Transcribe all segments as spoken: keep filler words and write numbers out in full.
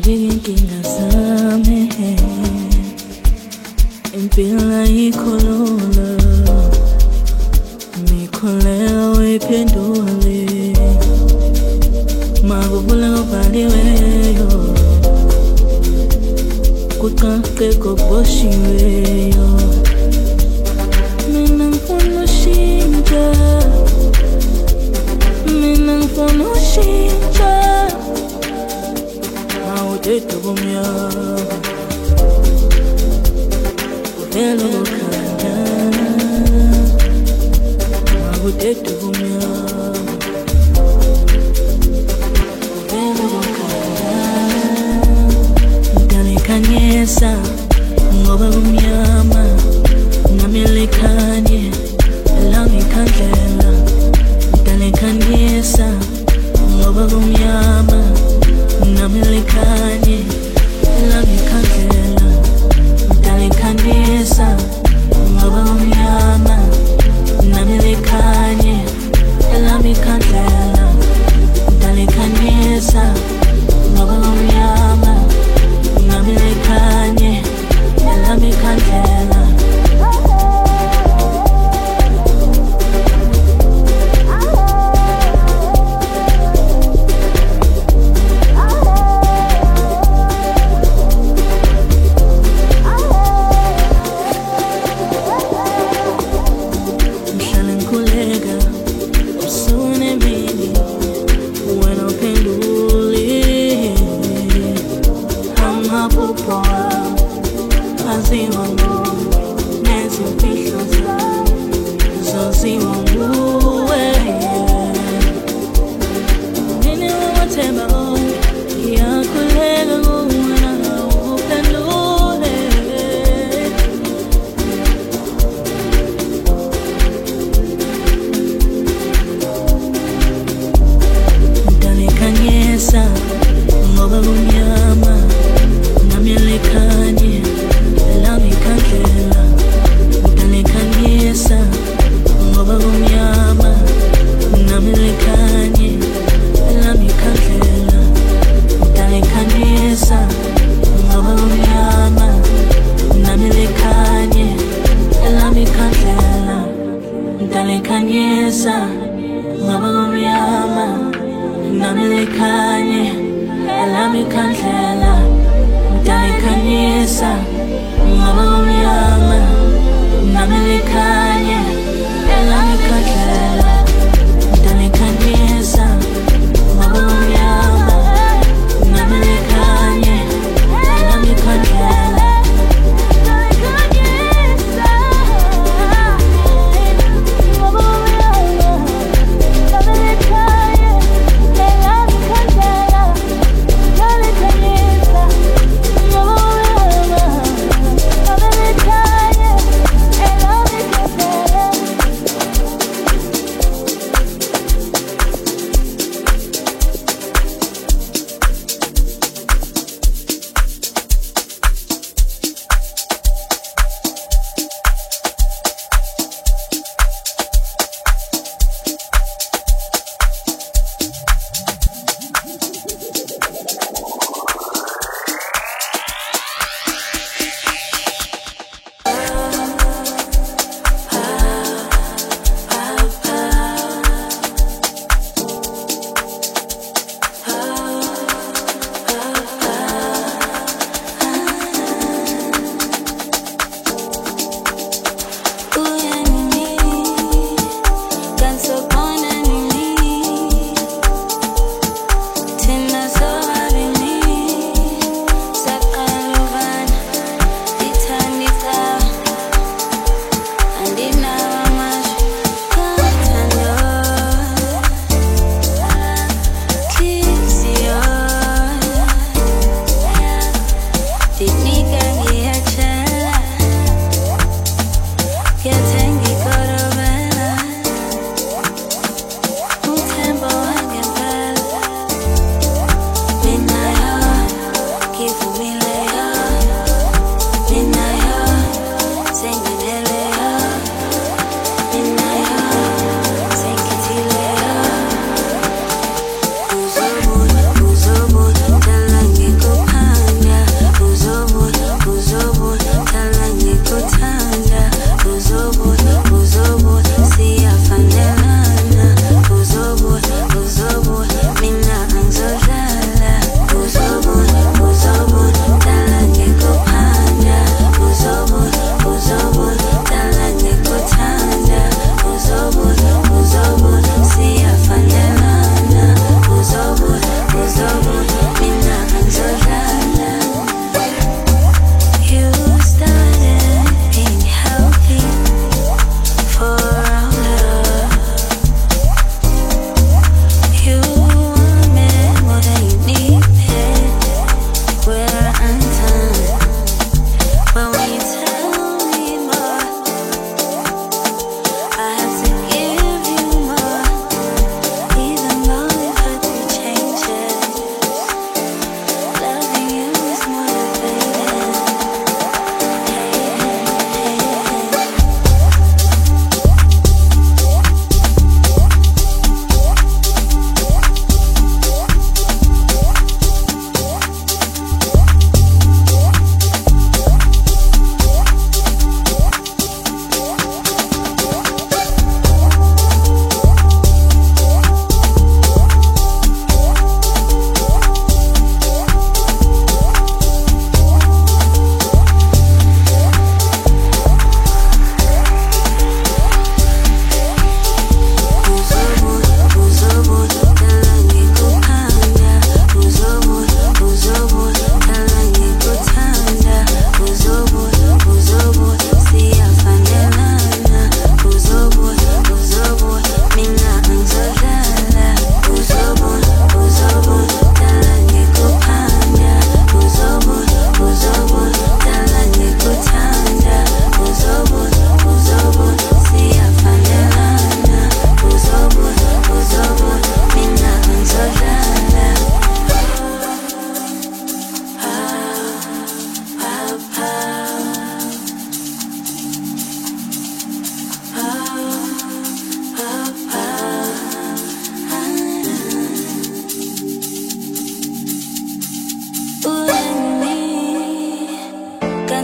inkinga zami impila ikhulula mikholela uyiphendule makubula ngobhaliweyo kuqaqe koboshiweyo mina ngifuna ushintsha mina ngifuna ushintsha awudede kumnyama uvela kukhanya awudede kumnyama uvela kukhanya ngalekhanyisa ngoba kumnyama nami lekhanye elangikhandlela ngalekhanyisa ngoba kumnyama nami lekhanye elangikhandlela ngalekhanyisa ngoba kumnyama nami lekhanye elangikhandlela ngalekhanyisa ngoba kumnyama nami lekhanye elangikhandlela ngoba kumnyama nami lekhanye elangikhandlela ngalekhanyisa ngoba kumnyama nami lekhanye elangikhandlela ngalekhanyisa ngoba kumnyama nami lekhanye elangikhandlela ngalekhanyisa ngoba kumnyama nami lekhanye elangikhandlela ngalekhanyisa ngoba kumnyama nami lekhanye elangikhandlela ngalekhanyisa ngoba kumnyama nami lekhanye elangikhandlela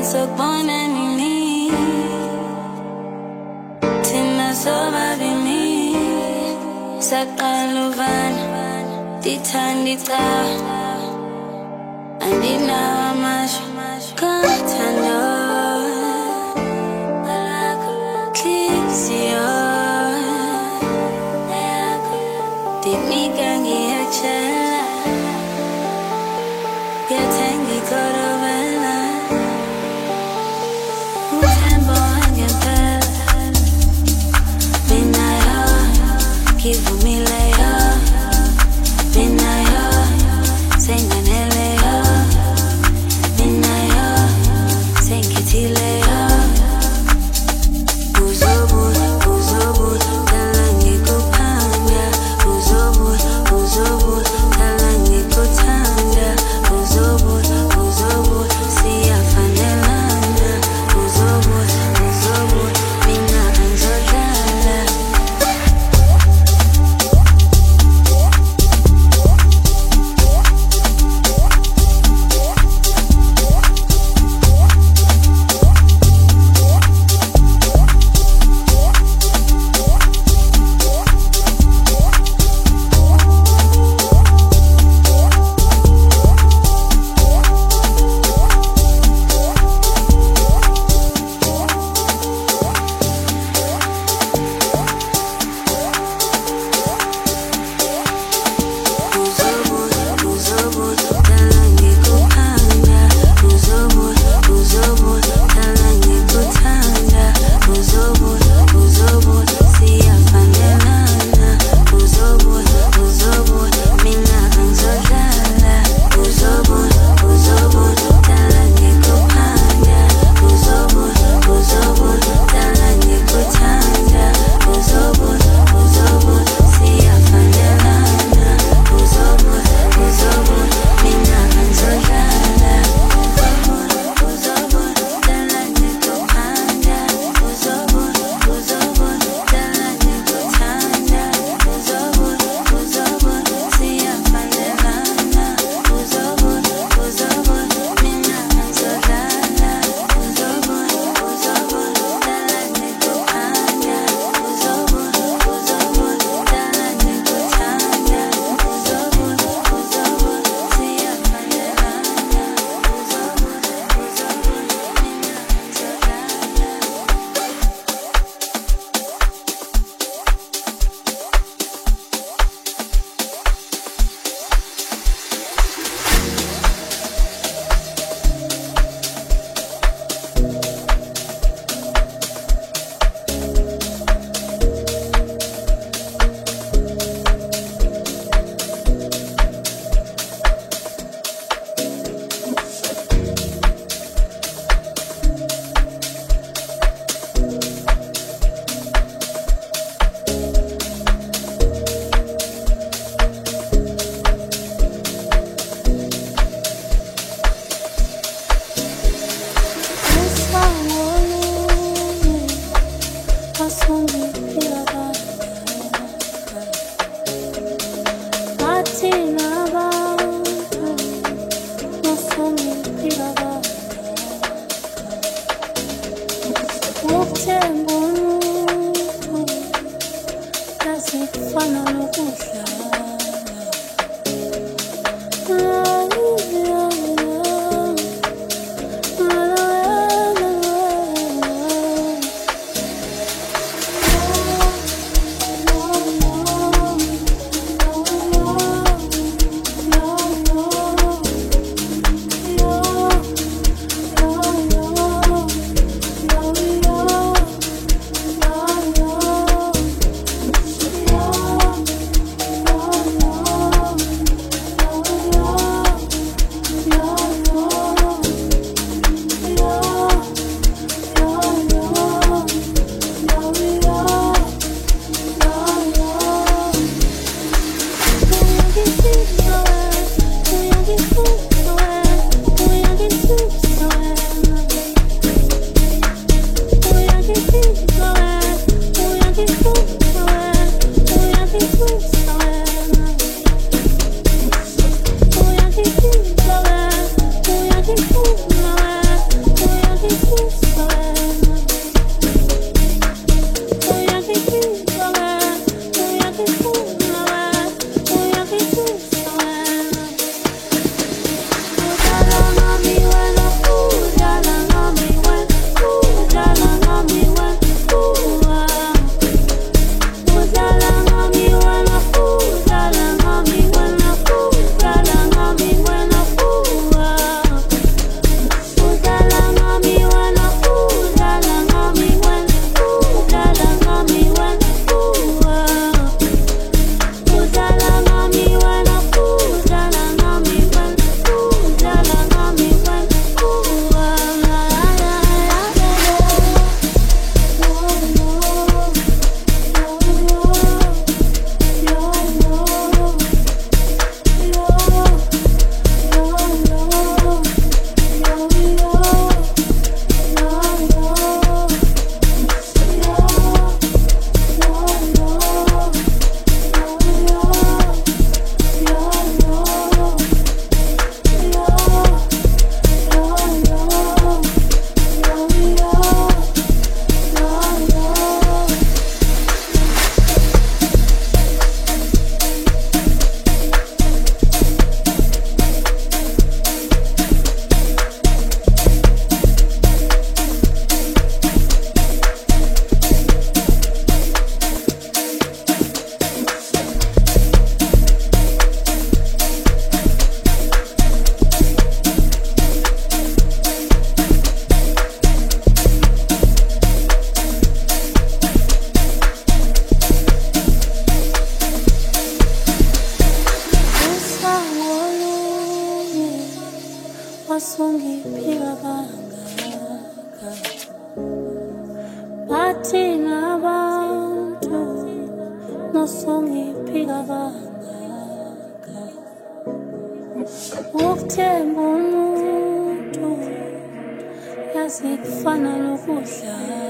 sokubona nini thina sobabini saqala uvana ndithanda icawa andinawo amasho kathando Clizio Dinika ngiyatshela Ngiyathenga ikorobela Uthemba wangempela Minayo Ngivumileyo Minayo Senganeleyo Minayo wasungiphika kangaka bathi nabantu wasungiphika kangaka ukuthemba umuntu yazi kufana nokudlala.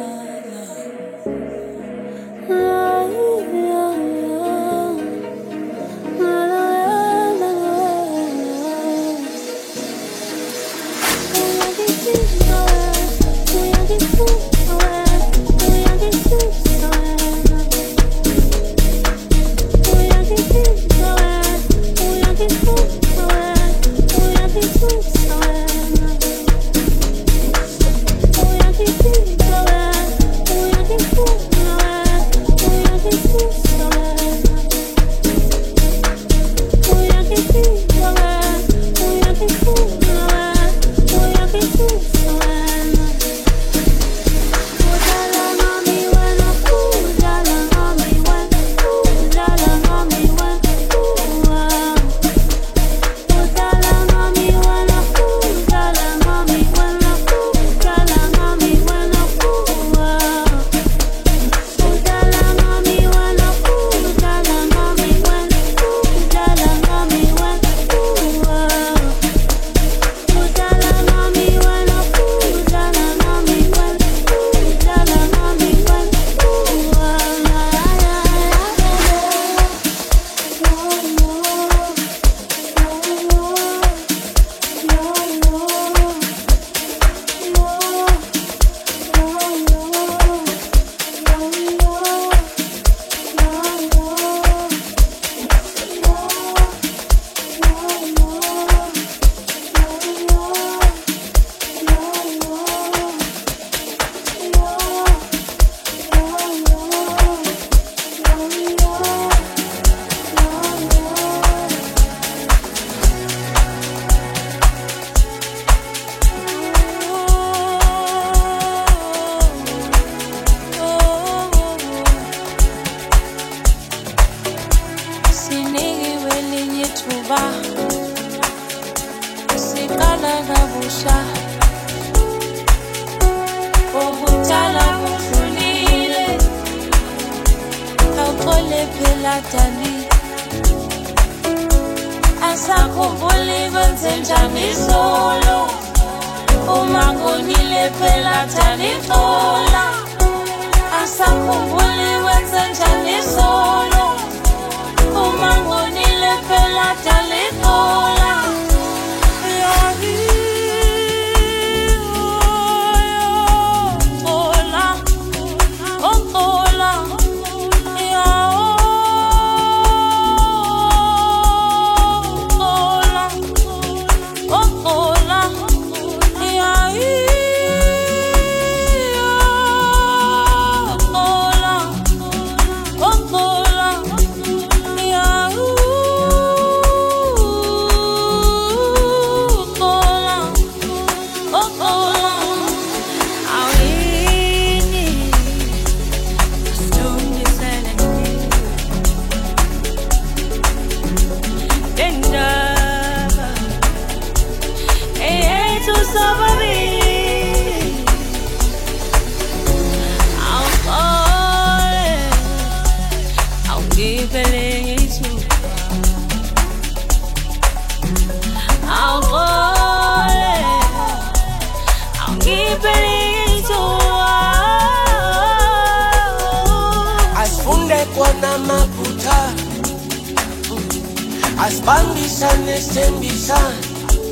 Asibambisane sembisane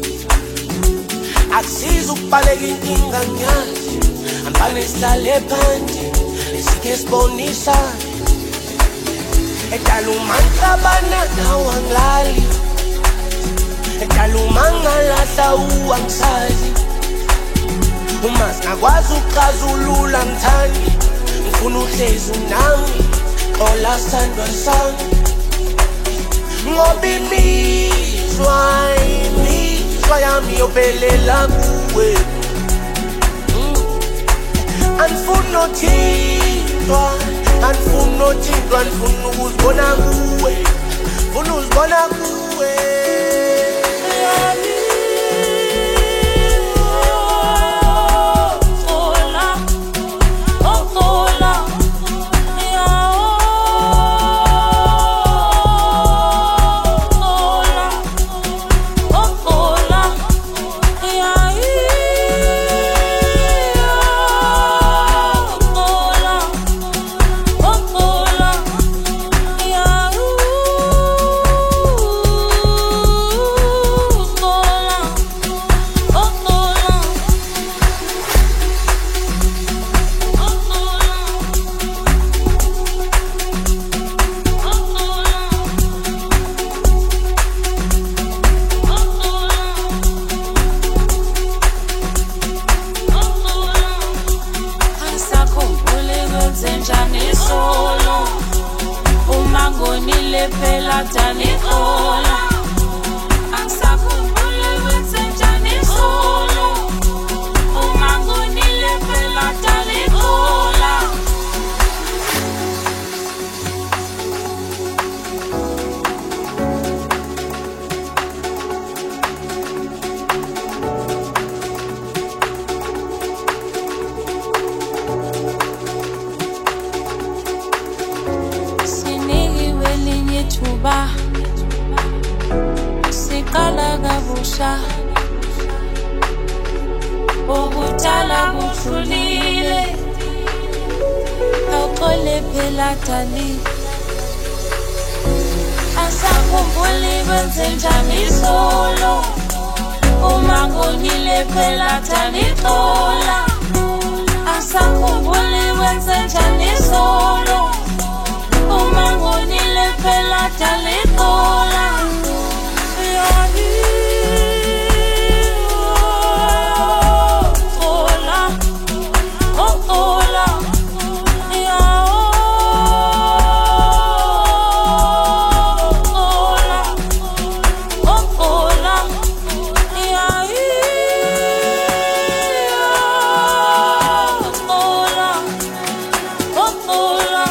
akusiza ukubaleka inkinga nyathi ambane sihlale phansi esike sibonisane edala umanhlabana nawo angilali edala umangalahla uwangisazi uma singakwazi ukuxazulula mthandi ngifuna uhlezi unami xola sithandwa sami ngoba imizwa imizwa yami yobelela kuwe anifuna nothintwa anifuna nothintwa anifuna ukuzibona kuwe funa uzibona kuwe ngile phela tanixola Angisakhumbuli wenzenjani solo Uma ngonile phela tanixola Thuba siqala kabusha obutala buhlulile awuxole phela dali asakhumbuli kwenzenjani solo uma ngonile phela dali xola asakhumbuli kwenzenjani solo Uma ngonile phela talixola yahi ola ola ya ola ola yahi ola ola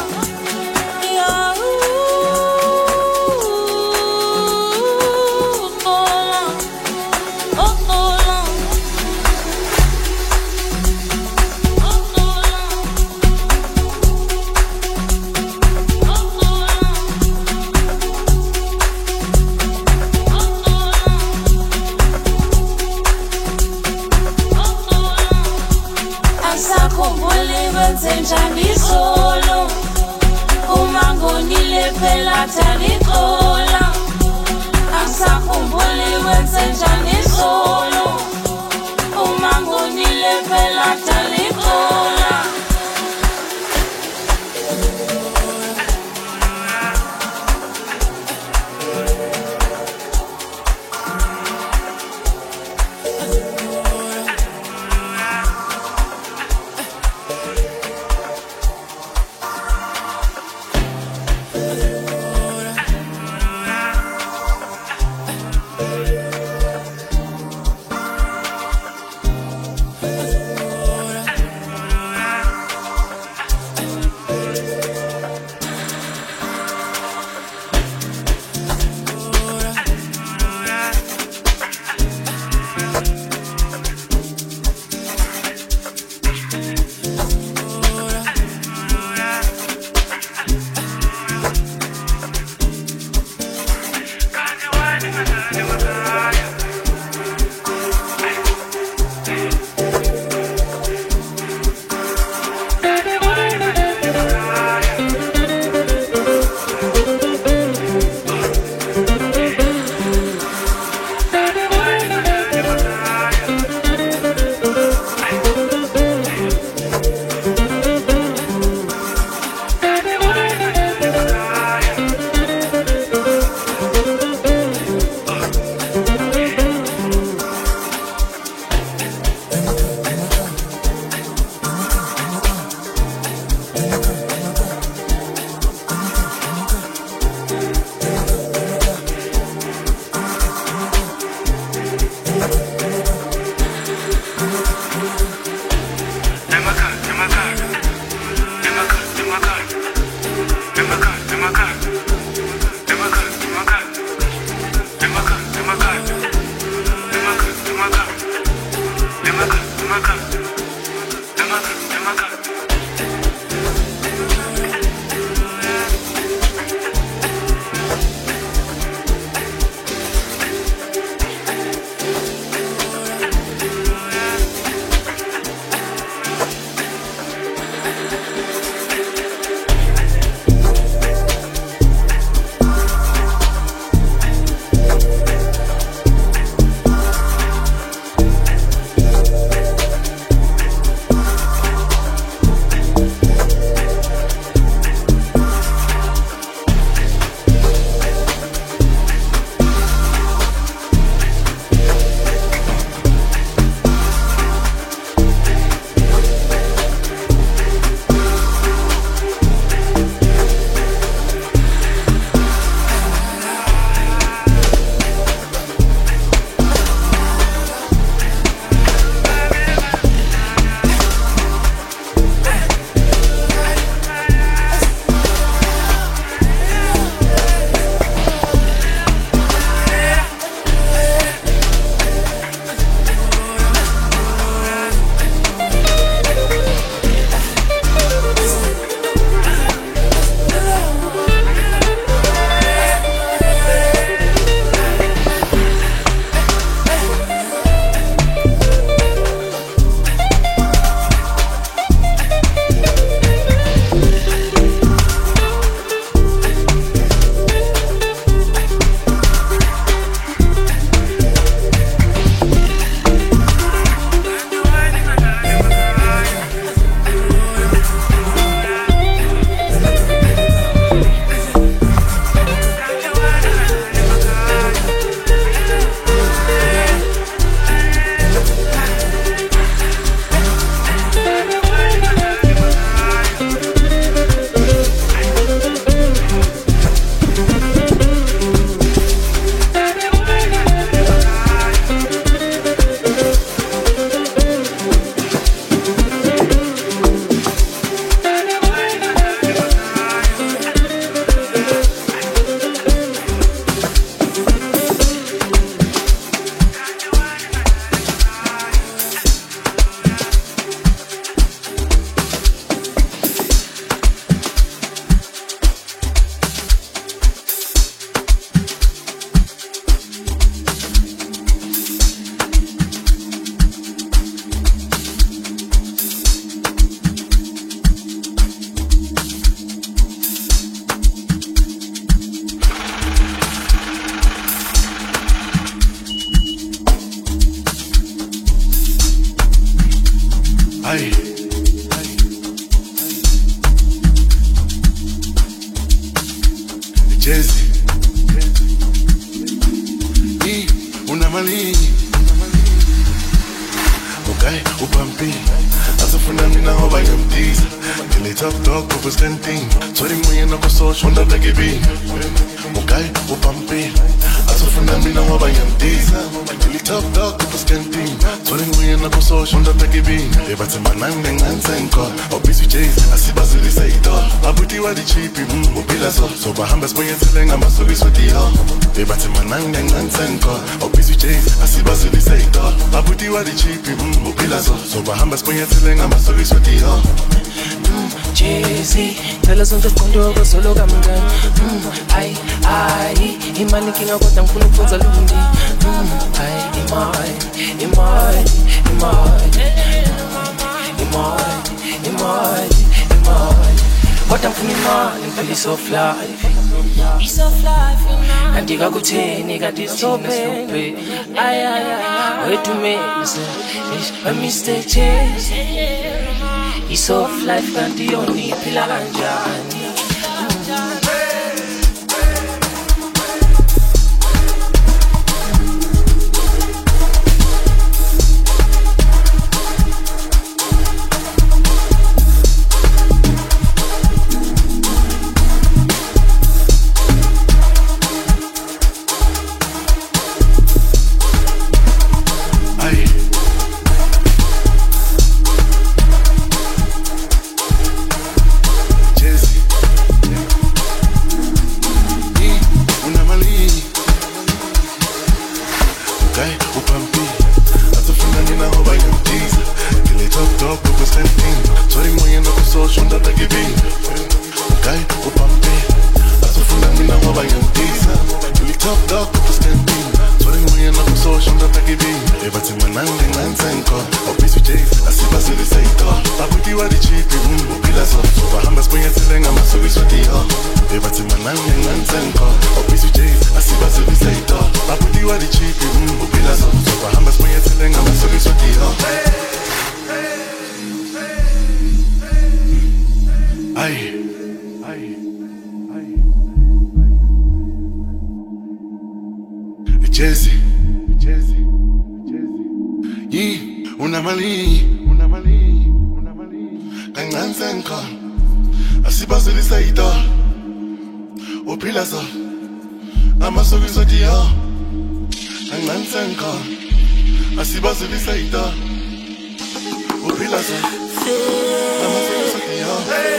Aye. Jazzy. Y una malini. Okay, upampi. Asafuna mina hoba yamtiza. Kile top dog kwa skanting. Sorry mwenye na kuso shonda take bi. Okay, upampi. Asafuna mina hoba yamtiza. Kile top dog kwa skanting. Sorry mwenye na kuso shonda take bi. Eba tema nande ngansenko. Obisi chase asibazili saito. Abuti wa di chipi mm upila so. So bahamba spoye telenga masogi swati ho. Eba tema nande ngansenko. Obisi chase asibazili saito. Abuti wa di chipi mm upila so. So bahamba spoye telenga masogi swati ho. Jay-Z, tell us on the kondo go solo kamangani. Mm, ay, ay, imani kinga kota mfunu kufunza lundi. Mm, ay, imai, imai, imai, imai, imai, imai. Kota mfunu imani, mpili soft life. Piece of life, you know. Andiga kutheni kati stophe. Ay, ay, ay, wait to me, it's a mistake chase. It's soft life kanti yoni phila kanjani. Jazzy, Jazzy, Jazzy. Yi, una mali, una mali, una mali. Kangansenko, asibazuli saito. Upila so, amasogi so dio. Kangansenko, asibazuli saito. Upila so, amasogi so dio.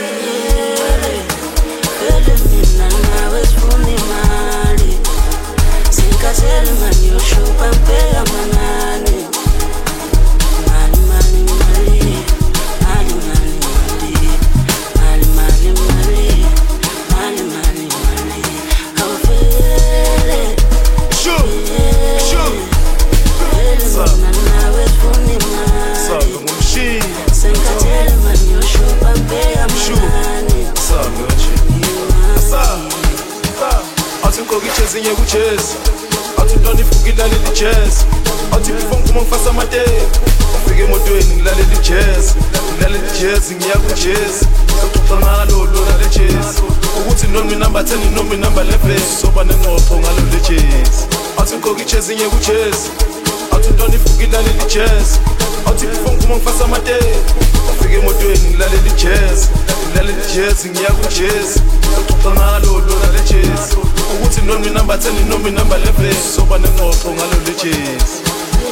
Feel me now, it's funny, mali. Sinkazele mani yoshupa mpela manani. Mali mali mali, mali mali mali, mali mali mali, mali mali mali. How feel it? Sure, sure. Feel me now, it's funny mali. Sabe um machine. Sinkazele mani yoshupa mpela manani. Sabe um Sabe, sabe. Athi nkoki chase nye ku chase. Athi ntoni fukila leli jazz. Athi ngifuna kuma ngifasa amateki. Ufike emotweni ngilalela jazz. Ngilalela jazz ngiya ku jazz. Sokuxa ngalo lo la jazz. Ukuthi noma number ten noma number eleven soba nengqoqo ngalo le jazz. Athi nkoki chase nye ku chase. Athi ntoni fukila leli jazz. Athi ngifuna kuma ngifasa amateki. Ufike emotweni ngilalela jazz. Ngilalela jazz ngiya ku jazz. Sokuxa ngalo lo la jazz. Ukuthi noma number ten noma number eleven soba nengqoqo ngalo le jazz.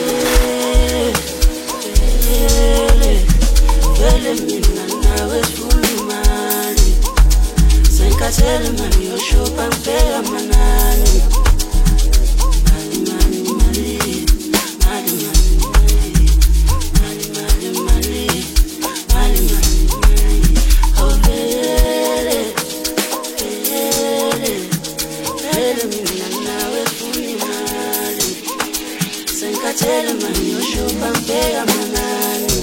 Vele mina nawe sifuna imali. Senkathele mani yoshupa mpela manani. Mali mali mali, mali mali mali, mali mali mali, mali mali mali. Oh vele, vele, vele mina nawe sifuna imali. Senkathele mani yoshupa mpela manani.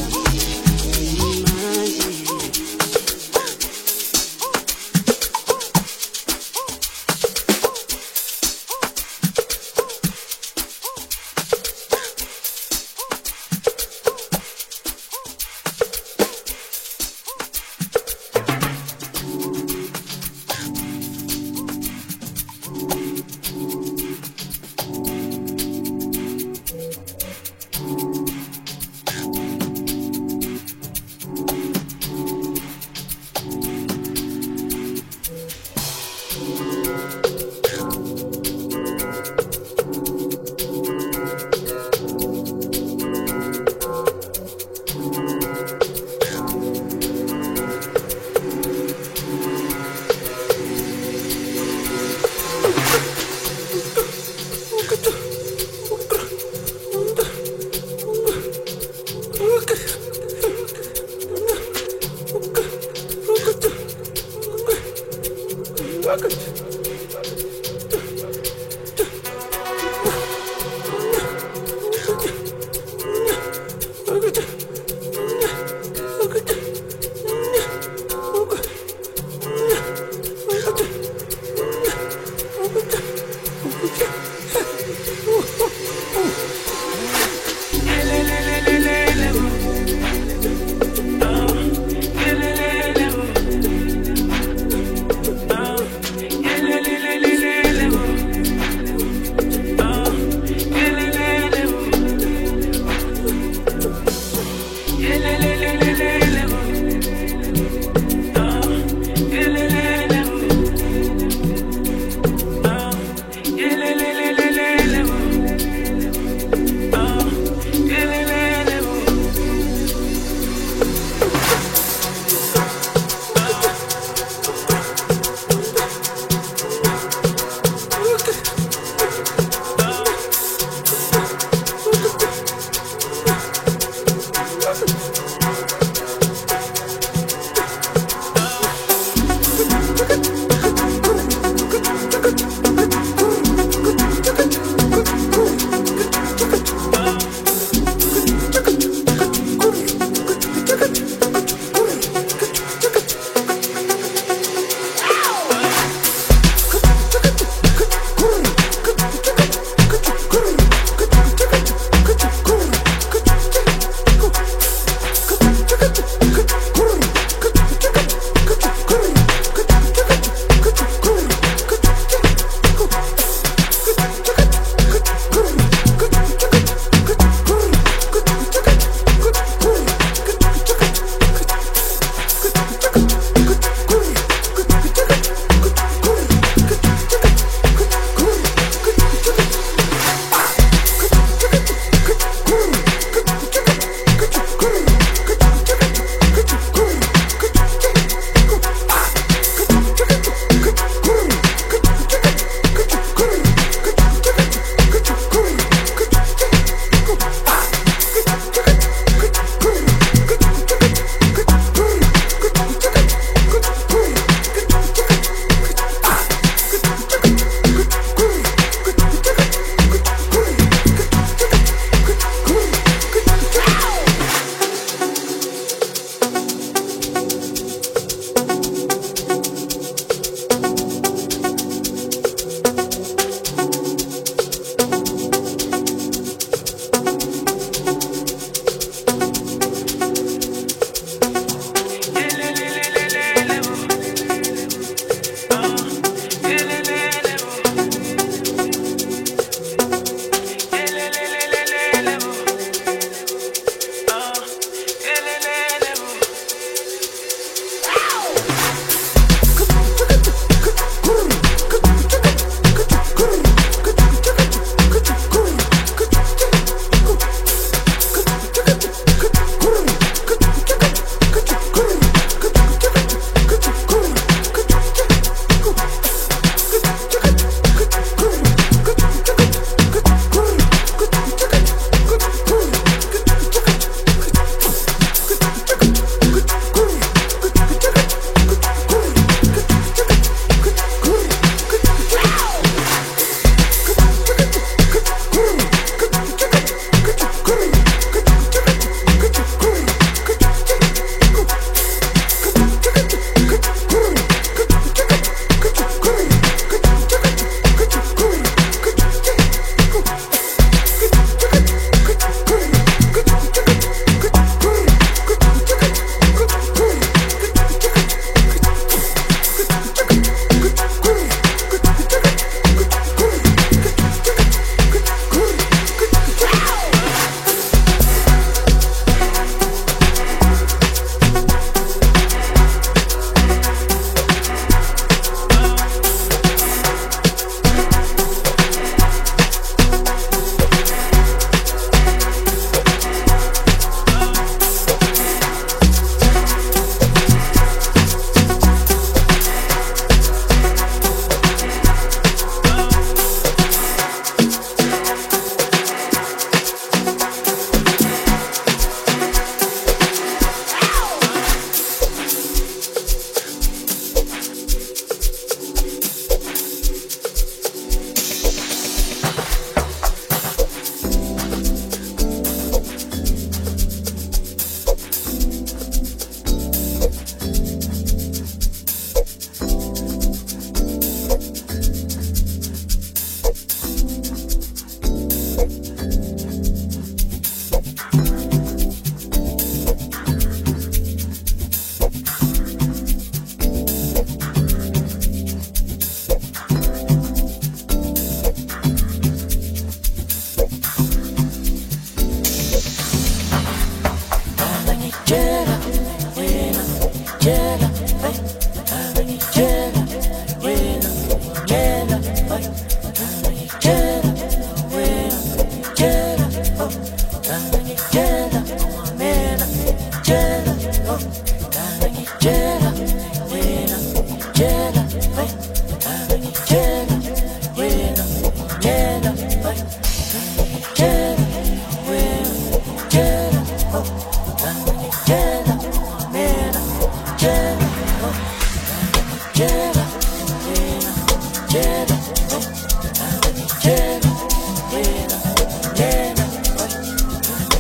Jela, mena, jela, oh, jela, mena, jela, hey, jela, mena, jela, hey, jela, mena, jela, oh, jela, mena, jela, oh, jela, mena, jela, oh, jela, mena, jela, oh.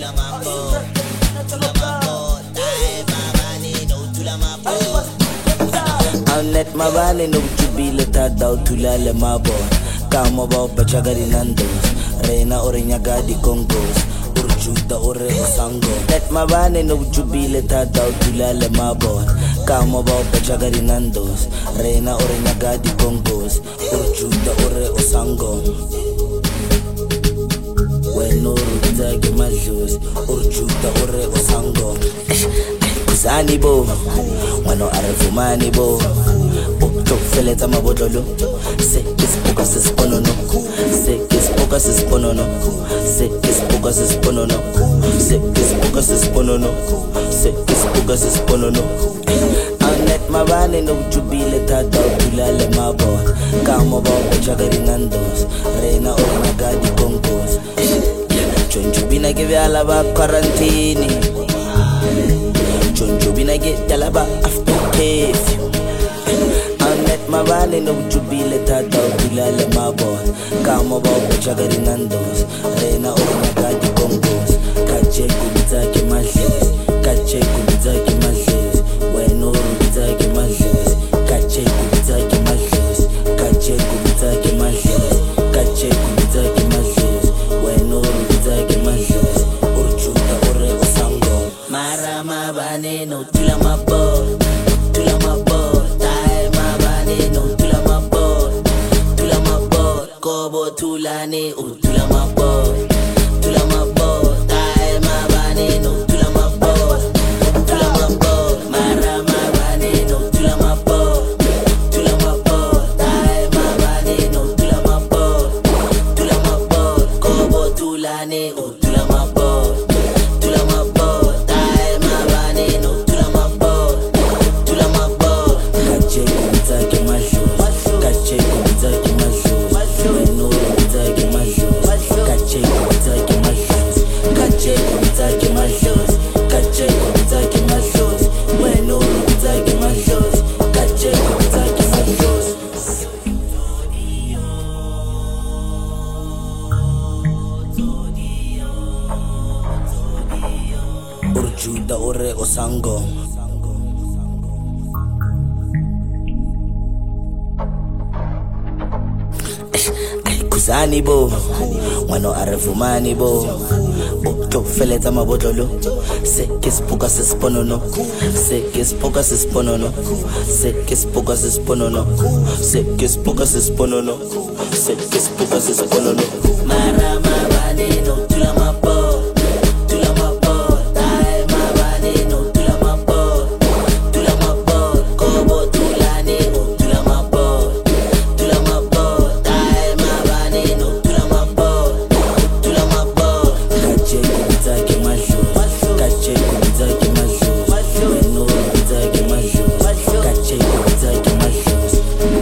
tula mambo, tula mambo, tae mabani no tula mambo. Aunet mabani no jubile tada tula le mabo. Kamo ba pachagari nandos, reina orinya gadi kongos. Urjuda ore osango. Net mabani no jubile tada tula le mabo. Kamo ba pachagari nandos, reina orinya gadi kongos. Urjuda ore osango. When urjuda majus, urjuda ore osango. Kusani bo, wano arefumani bo. Ukto feleta mabotolo. Se kis poka se sponono. Se kis poka se sponono. Se kis poka se sponono. Se kis poka se sponono. Se kis poka se sponono. Aunet mabane no jubile tada tulale mabo. Kamo ba pachagari nandos, reina orina gadi kongos. Chonjubina give ala ba quarantine. Chonjubina get talaba after curfew. Aunet mabane no jubile tada tulale mabo. Kamo ba pachagari nandos, reina orina gadi kongos. Kache kubitake mashes, kache kubitake mashes. When urubitake mashes, kache kubitake mashes, kache kubitake mashes, kache kubitake mashes. When urubitake mashes, urjuda ore osango. Mara mabane no tula mambo, tula mambo, tae mabane no tula mambo, tula mambo, kobo tulane o tula mambo, tula mambo, tae mabane no tula mambo, tula mambo, mara mabane no tula mambo, tula mambo, tae mabane no tula mambo, tula mambo, kobo tulane o tula mambo, tula mambo, tae mabane no tula mambo, tula mambo. Kache kubitake mashes, kache kubitake mashes. When urubitake mashes, kache kubitake mashes, kache kubitake mashes, kache kubitake mashes. When urubitake mashes, kache kubitake mashes. Urjuda ore osango. Kusani bo, wano arefumani bo. Ukto feleta mabotolo. Se kis poka se sponono. Se kis poka se sponono. Se kis poka se sponono. Se kis poka se sponono. Se kis poka se sponono. Mara mabane no tula mambo, tula mambo, tae mabane no tula mambo, tula mambo, kobo tulane o tula mambo, tula mambo, tae mabane no tula mambo, tula mambo. Kache kubitake mashes, kache kubitake mashes. When urubitake mashes, kache kubitake mashes.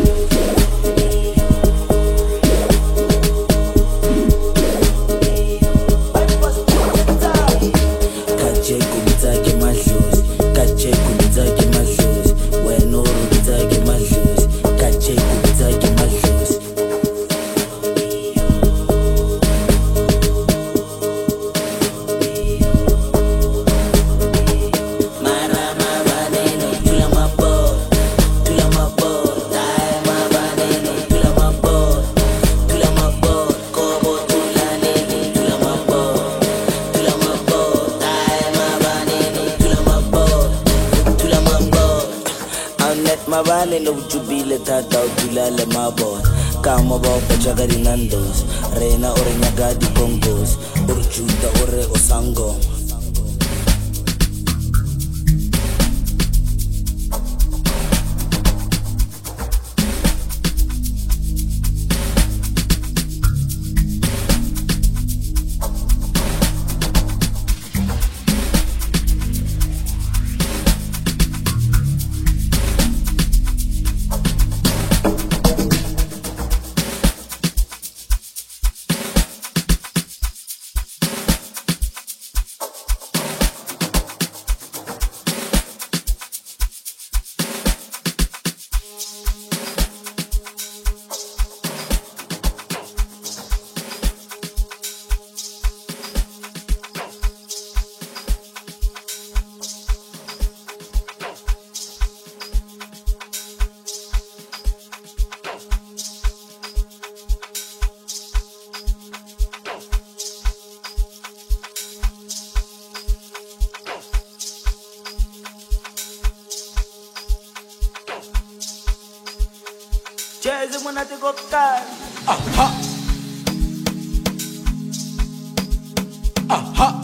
Kache kubitake mashes, kache kubitake mashes. When urubitake mashes, kache kubitake mashes. Mara mabane no tula mambo, tula mambo, tae mabane no tula mambo, tula mambo, kobo tulane no tula mambo, tula mambo, tae mabane no tula mambo, tula mambo. Aunet mabane no jubile tada tulale mabo. Kamo ba pachagari nandos, reina orinya gadi kongos. Urjuda ore osango. Cheze monate kokal. Aha. Aha.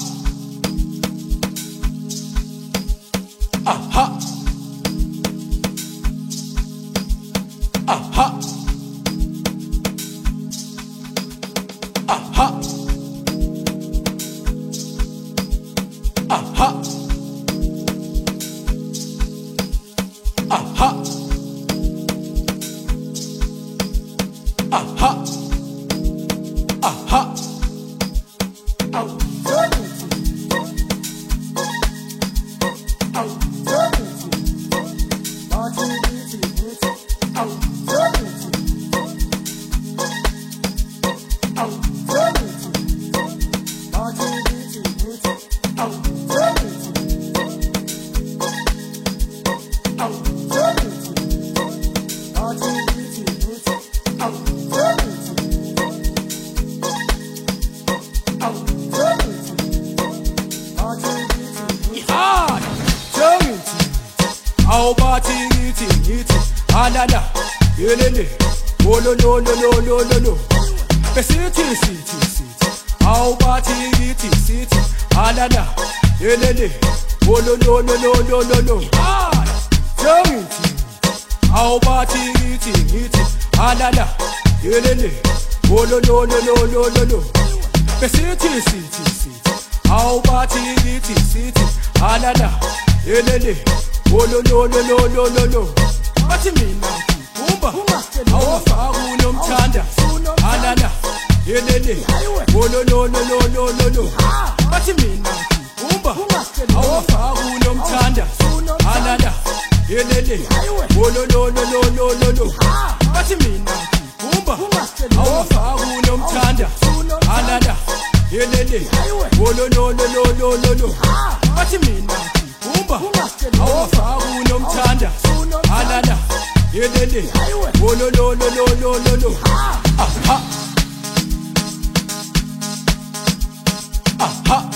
Aha. Aha. Aha. Aha. Aha. Aha. Aha. How about it, it, it, anana, yelele, oh no no no no no no no. City, city, city. How about it, it, it, anana, yelele, oh no no no no no no no. Ah, tell me, how about it, it, anana, yelele, oh no no no no no no no. City, city, city. How about it, it, anana, yelele. Oh no no no no no no no. What you mean now? Umba. How far uno mtanda? Anana. Yelele. Oh no no no no no no no. What you mean now? Umba. How far uno mtanda? Anana. Yelele. Oh no no no no no no no. What you mean now? Umba. How far uno mtanda? Anana. Yelele. Oh no no no no no no no. What you mean now? Umba, awafaka unomthanda, anana, yelele, oh no no no no no no no, aha, aha.